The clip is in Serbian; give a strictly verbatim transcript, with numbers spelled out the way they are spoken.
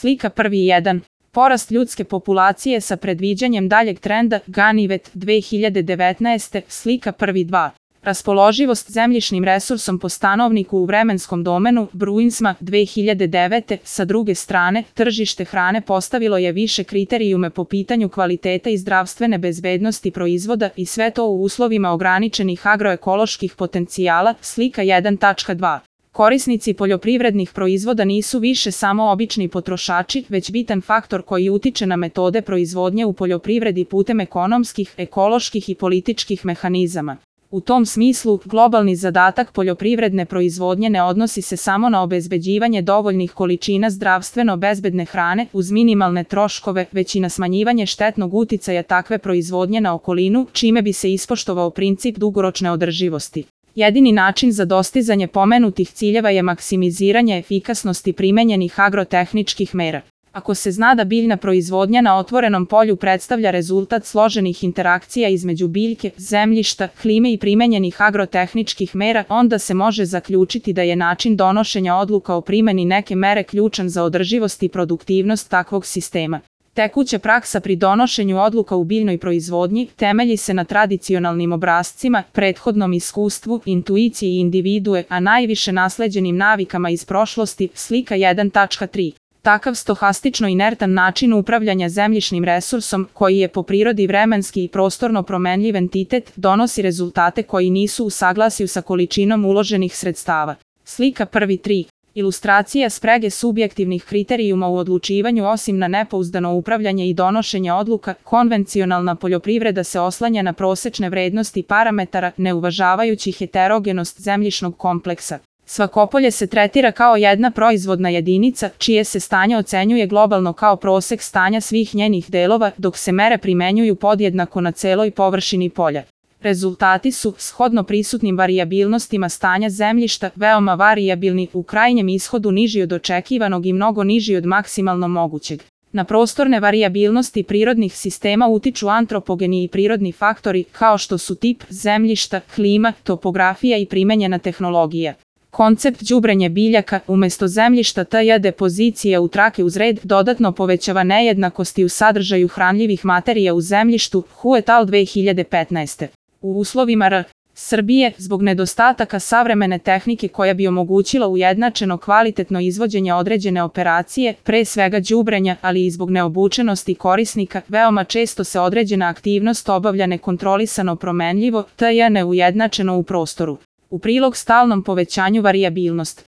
Slika prvi jedan. Porast ljudske populacije sa predviđanjem daljeg trenda Ganivet dve hiljade devetnaeste. Slika prvi dva. Raspoloživost zemljišnim resursom po stanovniku u vremenskom domenu Bruinsma dve hiljade devete. Sa druge strane, tržište hrane postavilo je više kriterijume po pitanju kvaliteta i zdravstvene bezbednosti proizvoda i sve to u uslovima ograničenih agroekoloških potencijala. Slika jedan tačka dva. Korisnici poljoprivrednih proizvoda nisu više samo obični potrošači, već bitan faktor koji utiče na metode proizvodnje u poljoprivredi putem ekonomskih, ekoloških i političkih mehanizama. U tom smislu, globalni zadatak poljoprivredne proizvodnje ne odnosi se samo na obezbeđivanje dovoljnih količina zdravstveno bezbedne hrane uz minimalne troškove, već i na smanjivanje štetnog uticaja takve proizvodnje na okolinu, čime bi se ispoštovao princip dugoročne održivosti. Jedini način za dostizanje pomenutih ciljeva je maksimiziranje efikasnosti primenjenih agrotehničkih mera. Ako se zna da biljna proizvodnja na otvorenom polju predstavlja rezultat složenih interakcija između biljke, zemljišta, klime i primenjenih agrotehničkih mera, onda se može zaključiti da je način donošenja odluka o primeni neke mere ključan za održivost i produktivnost takvog sistema. Tekuća praksa pri donošenju odluka u biljnoj proizvodnji temelji se na tradicionalnim obrascima, prethodnom iskustvu, intuiciji i individue, a najviše nasleđenim navikama iz prošlosti. Slika jedan tačka tri. Takav stohastično inertan način upravljanja zemljišnim resursom, koji je po prirodi vremenski i prostorno promenljiv entitet, donosi rezultate koji nisu u saglasju sa količinom uloženih sredstava. Slika prvi tri. Ilustracija sprege subjektivnih kriterijuma u odlučivanju. Osim na nepouzdano upravljanje i donošenje odluka, konvencionalna poljoprivreda se oslanja na prosečne vrednosti parametara, ne uvažavajući heterogenost zemljišnog kompleksa. Svako polje se tretira kao jedna proizvodna jedinica, čije se stanje ocenjuje globalno kao prosek stanja svih njenih delova, dok se mere primenjuju podjednako na celoj površini polja. Rezultati su, shodno prisutnim varijabilnostima stanja zemljišta, veoma varijabilni, u krajnjem ishodu niži od očekivanog i mnogo niži od maksimalno mogućeg. Na prostorne varijabilnosti prirodnih sistema utiču antropogeni i prirodni faktori, kao što su tip zemljišta, klima, topografija i primenjena tehnologija. Koncept đubrenja biljaka umesto zemljišta T J depozicija u trake uz red dodatno povećava nejednakosti u sadržaju hranljivih materija u zemljištu. Hu et al. dve hiljade petnaeste. U uslovima R. Srbije, zbog nedostataka savremene tehnike koja bi omogućila ujednačeno kvalitetno izvođenje određene operacije, pre svega đubrenja, ali i zbog neobučenosti korisnika, veoma često se određena aktivnost obavlja nekontrolisano promenljivo, T J neujednačeno u prostoru. U prilog stalnom povećanju varijabilnost.